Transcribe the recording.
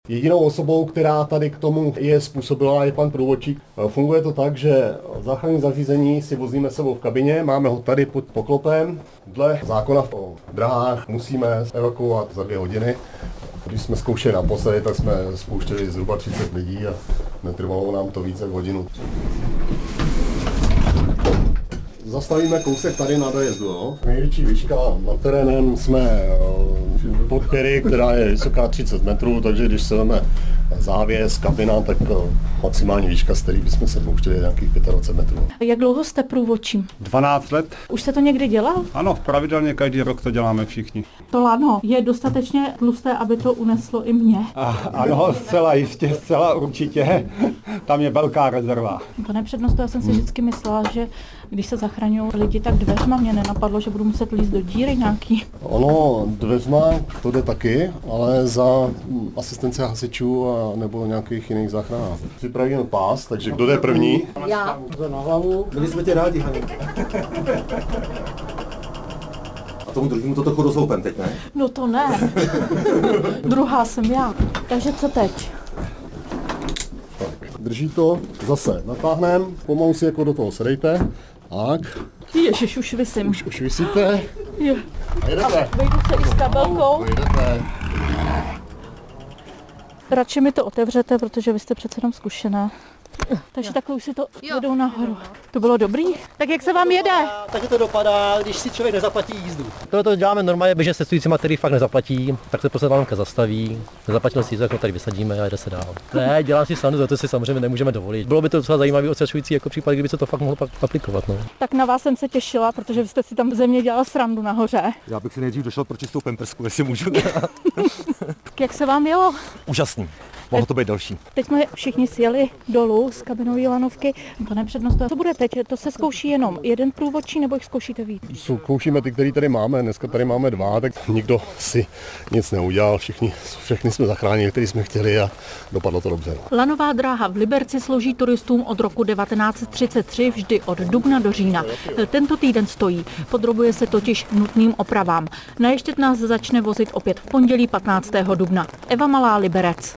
Jedinou osobou, která tady k tomu je způsobila, je pan průvodčík. Funguje to tak, že záchranné zařízení si vozíme sebou v kabině, máme ho tady pod poklopem. Dle zákona o dráhách musíme evakuovat za 2 hodiny. Když jsme zkoušeli naposledy, tak jsme spouštěli zhruba 30 lidí a netrvalo nám to více jak hodinu. Zastavíme kousek tady na dojezdu. No. Největší výška nad terénem jsme pod Kery, která je vysoká 30 metrů, takže když se veme závěs, kabina, tak maximální výška, z který bychom se pouštěli nějakých 25 metrů. Jak dlouho jste průvodčím? 12 let. Už jste to někdy dělal? Ano, pravidelně každý rok to děláme všichni. To lano je dostatečně tlusté, aby to uneslo i mě. Ano, zcela jistě, zcela určitě. Tam je velká rezerva. Pane přednosto, já jsem si vždycky myslela, že když se zachraňují lidi, tak dveřma mě nenapadlo, že budu muset lízt do díry nějaký. Ono dveřma to jde taky, ale za asistence hasičů a nebo nějakých jiných záchranách. Připravíme pás, takže kdo jde první? Já. Na hlavu. My jsme tě rádi, Haně. A tomu druhému to trochu rozhoupem teď, ne? No to ne. Druhá jsem já. Takže co teď? Tak, drží to, zase natáhneme, pomalu si jako do toho sedejte. Tak. Ježiš, už visím. Už visíte? Jo. A jedete. Vejdu se i s kabelkou. Jedete. Radši mi to otevřete, protože vy jste přece jenom zkušená. Takže takhle už si to jedou nahoru. To bylo dobrý? Tak jak se vám jede? Takže to dopadá, když si člověk nezaplatí jízdu. To děláme normálně běžně s cestujícíma, který fakt nezaplatí, tak se prostě lámka zastaví, nezaplatil si jízdu, jako tady vysadíme a jede se dál. Ne, dělám si srandu, za to si samozřejmě nemůžeme dovolit. Bylo by to docela zajímavý odstrašující jako případ, kdyby se to fakt mohlo pak aplikovat. No. Tak na vás jsem se těšila, protože vy jste si tam ze mě dělala srandu nahoře. Já bych si nejdřív došel pro čistou pampersku, jestli můžu. Jak se vám jelo? Úžasný. Mohlo to být další. Teď jsme všichni sjeli dolů z kabinové lanovky. Pane přednosto, co bude teď? To se zkouší jenom jeden průvodčí, nebo jich zkoušíte víc? Zkoušíme ty, který tady máme. Dneska tady máme 2, tak nikdo si nic neudělal. Všechny jsme zachránili, který jsme chtěli a dopadlo to dobře. Lanová dráha v Liberci slouží turistům od roku 1933 vždy od dubna do října. Tento týden stojí. Podrobuje se totiž nutným opravám. Na Ještěd nás začne vozit opět v pondělí 15. dubna. Eva Malá, Liberec.